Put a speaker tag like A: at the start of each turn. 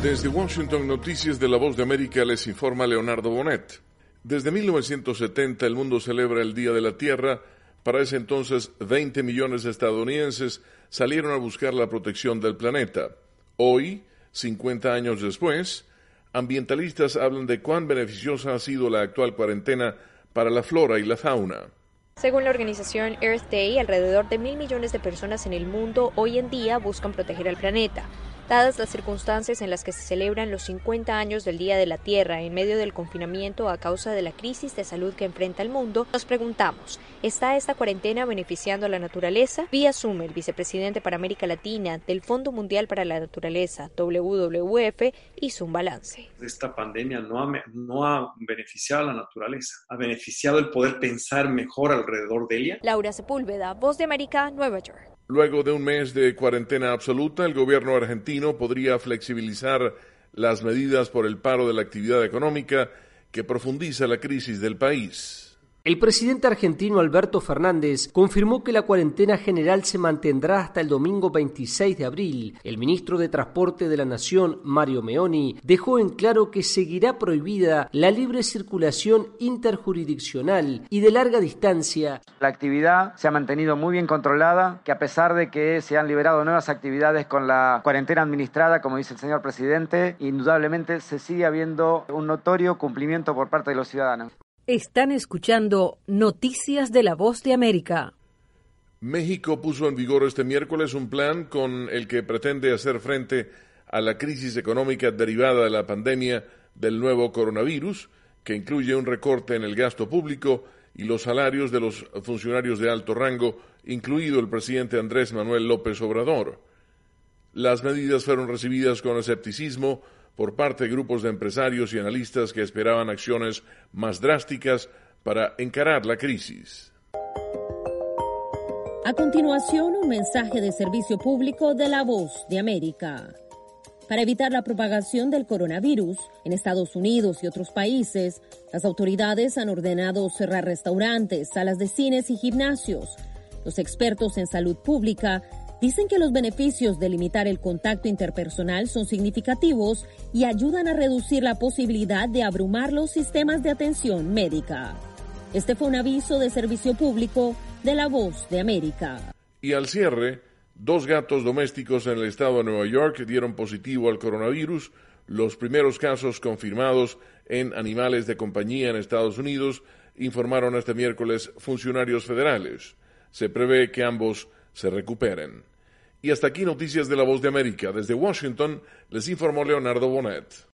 A: Desde Washington, Noticias de la Voz de América, les informa Leonardo Bonet. Desde 1970 el mundo celebra el Día de la Tierra. Para ese entonces, 20 millones de estadounidenses salieron a buscar la protección del planeta. Hoy, 50 años después, ambientalistas hablan de cuán beneficiosa ha sido la actual cuarentena para la flora y la fauna.
B: Según la organización Earth Day, alrededor de 1.000 millones de personas en el mundo hoy en día buscan proteger al planeta. Dadas las circunstancias en las que se celebran los 50 años del Día de la Tierra en medio del confinamiento a causa de la crisis de salud que enfrenta el mundo, nos preguntamos, ¿está esta cuarentena beneficiando a la naturaleza? Vía Zoom, el vicepresidente para América Latina del Fondo Mundial para la Naturaleza, WWF, hizo un balance.
C: Esta pandemia no ha beneficiado a la naturaleza, ha beneficiado el poder pensar mejor alrededor de ella.
B: Laura Sepúlveda, Voz de América, Nueva York.
A: Luego de un mes de cuarentena absoluta, el gobierno argentino podría flexibilizar las medidas por el paro de la actividad económica que profundiza la crisis del país.
D: El presidente argentino Alberto Fernández confirmó que la cuarentena general se mantendrá hasta el domingo 26 de abril. El ministro de Transporte de la Nación, Mario Meoni, dejó en claro que seguirá prohibida la libre circulación interjurisdiccional y de larga distancia.
E: La actividad se ha mantenido muy bien controlada, que a pesar de que se han liberado nuevas actividades con la cuarentena administrada, como dice el señor presidente, indudablemente se sigue habiendo un notorio cumplimiento por parte de los ciudadanos.
F: Están escuchando Noticias de la Voz de América.
A: México puso en vigor este miércoles un plan con el que pretende hacer frente a la crisis económica derivada de la pandemia del nuevo coronavirus, que incluye un recorte en el gasto público y los salarios de los funcionarios de alto rango, incluido el presidente Andrés Manuel López Obrador. Las medidas fueron recibidas con escepticismo por parte de grupos de empresarios y analistas que esperaban acciones más drásticas para encarar la crisis.
G: A continuación, un mensaje de servicio público de la Voz de América. Para evitar la propagación del coronavirus en Estados Unidos y otros países, las autoridades han ordenado cerrar restaurantes, salas de cines y gimnasios. Los expertos en salud pública dicen que los beneficios de limitar el contacto interpersonal son significativos y ayudan a reducir la posibilidad de abrumar los sistemas de atención médica. Este fue un aviso de servicio público de la Voz de América.
A: Y al cierre, 2 gatos domésticos en el estado de Nueva York dieron positivo al coronavirus, los primeros casos confirmados en animales de compañía en Estados Unidos, informaron este miércoles funcionarios federales. Se prevé que ambos se recuperen. Y hasta aquí Noticias de la Voz de América. Desde Washington les informó Leonardo Bonet.